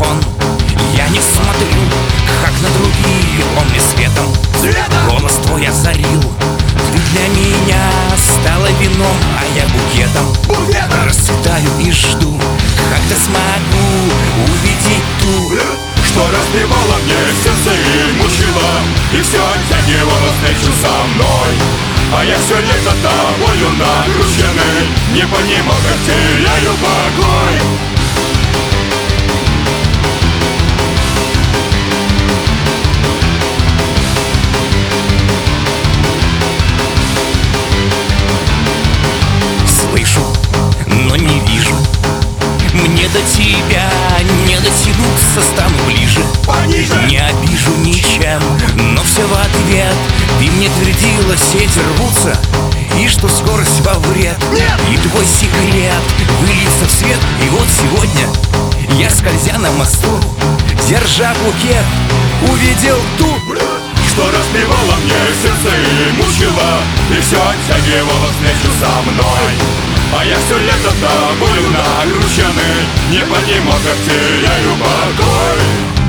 телефон. Я не смотрю, как на другие, он мне светом. Голос твой озарил. Ты для меня стала вином, а я букетом. Расцветаю и жду, когда смогу увидеть ту, что разбивала мне сердце и мучила, и все оттягивала встречу со мной. А я все лето тобою нагруженный, не понимал, как теряю покой. Слышу, но не вижу. Мне до тебя не дотянуться, стану ближе. Пониже. Не обижу ничем, но все в ответ ты мне твердила, сети рвутся, и что скорость во вред. Нет. И твой секрет вылился в свет. И вот сегодня я, скользя на мосту, держа букет, увидел ту, что разбивала мне сердце и мучила, и все оттягивала встречу со мной. А я все лето тобою нагруженный, не понимал, как теряю покой.